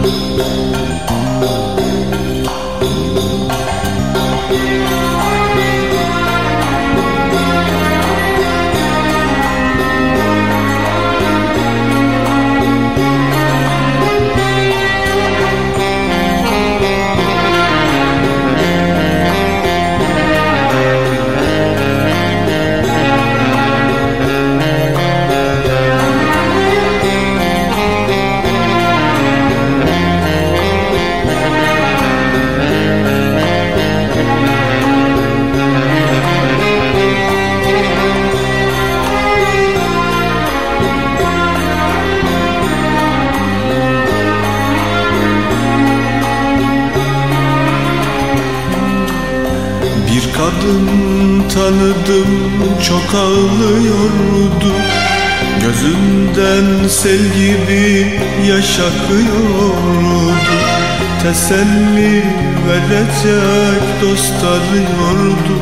Tanıdım, çok ağlıyordu. Gözünden sel gibi yaş akıyordu. Teselli verecek dost arıyordu.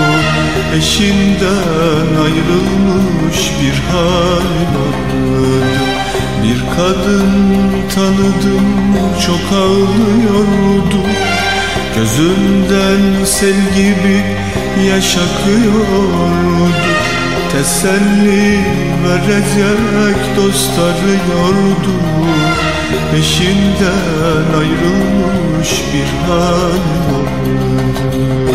Eşinden ayrılmış bir hal vardı. Bir kadın tanıdım, çok ağlıyordu. Gözünden sel gibi yaş akıyordu. Teselli verecek dost arıyordu. Eşinden ayrılmış bir hal vardı.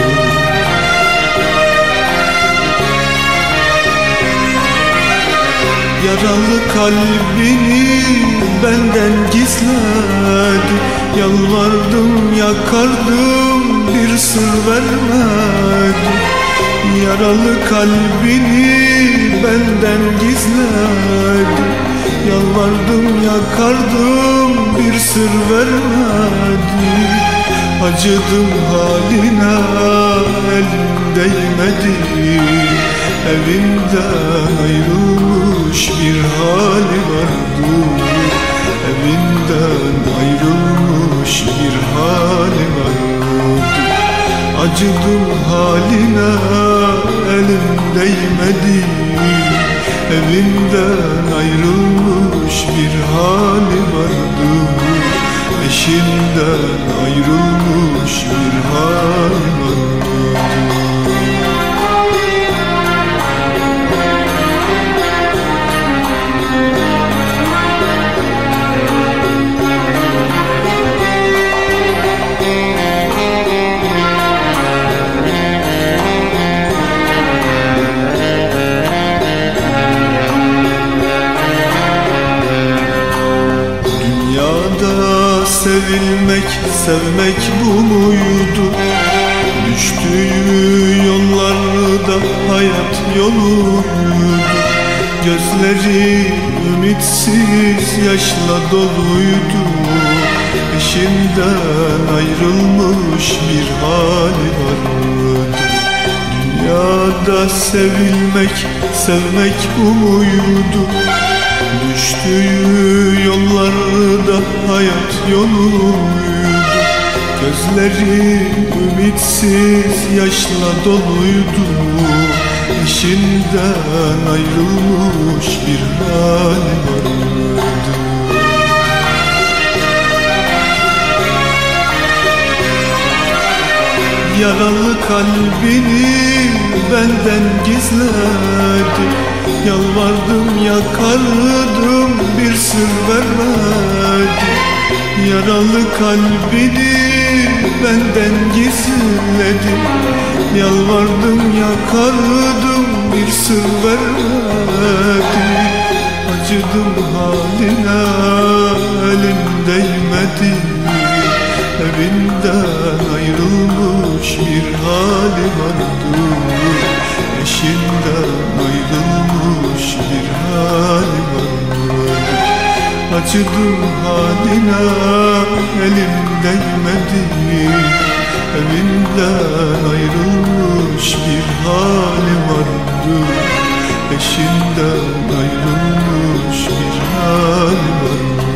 Yaralı kalbini benden gizledi. Yalvardım, yakardım, bir sır vermedi. Yaralı kalbini benden gizledi. Yalvardım, yakardım, bir sır vermedi. Acıdım haline, elim değmedi. Evinden ayrılmış bir hali vardı. Evinden ayrılmış bir hali vardı. Acıdım haline, elim değmedi. Evinden ayrılmış bir hali vardı. Eşinden ayrılmış bir hali vardı. Sevilmek, sevmek bu muydu? Düştüğü yollarda hayat yoluydu. Gözleri ümitsiz yaşla doluydu. Eşinden ayrılmış bir hali vardı. Dünyada sevilmek, sevmek bu muydu? Düştüğü yollarda hayat yoluydu. Gözleri ümitsiz yaşla doluydu. Eşinden ayrılmış bir hali vardı. Yaralı kalbini benden gizledi. Yalvardım, yakardım, bir sır vermedi. Yaralı kalbini benden gizledi. Yalvardım, yakardım, bir sır vermedi. Acıdım haline, elim değmedi. Evinden ayrılmış bir hali vardı. Eşinden ayrılmış bir hali vardı. Acıdım haline, elim değmedi. Evinden ayrılmış bir hali vardı. Eşinden ayrılmış bir hali vardı.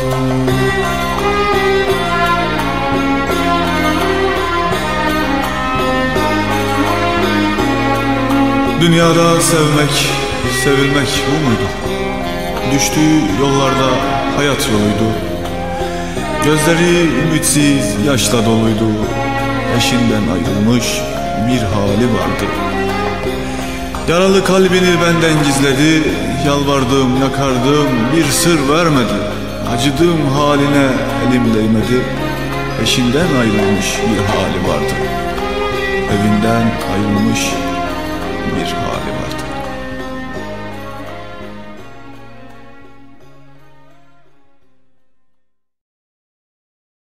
Dünyada sevmek, sevilmek bu muydu? Düştüğü yollarda hayat yoluydu. Gözleri ümitsiz yaşla doluydu. Eşinden ayrılmış bir hali vardı. Yaralı kalbini benden gizledi. Yalvardım, yakardım, bir sır vermedi. Acıdığım haline elim değmedi. Eşinden ayrılmış bir hali vardı. Evinden ayrılmış bir hali vardı.